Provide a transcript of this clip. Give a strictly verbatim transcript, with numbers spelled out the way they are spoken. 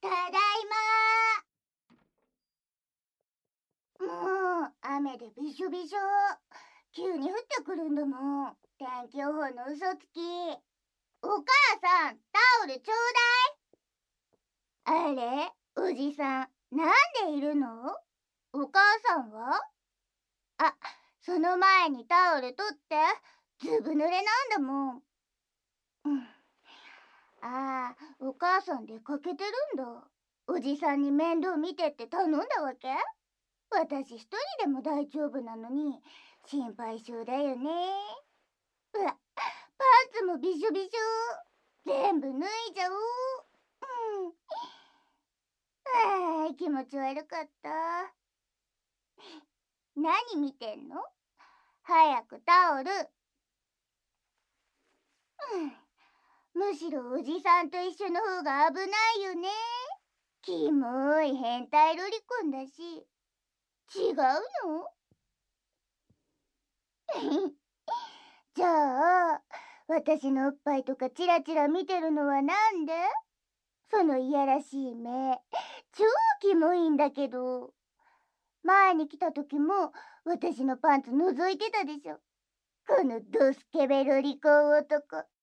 ただいま。もう雨でびしょびしょ。急に降ってくるんだもん。天気予報の嘘つき。お母さん、タオルちょうだい。あれ、おじさん、なんでいるの？お母さんは？あ、その前にタオル取って。ずぶ濡れなんだもん。うん。ああ、お母さん出かけてるんだ。おじさんに面倒見てって頼んだわけ？私一人でも大丈夫なのに心配性だよね。うわ、パンツもびしょびしょ。全部脱いじゃおう。うん。ああ、気持ち悪かった。何見てんの？早くタオル。うん。むしろおじさんと一緒の方が危ないよね。キモい変態ロリコンだし。違うの？じゃあ、私のおっぱいとかチラチラ見てるのはなんで？そのいやらしい目、超キモいんだけど。前に来た時も私のパンツ覗いてたでしょ。このドスケベロリコン男。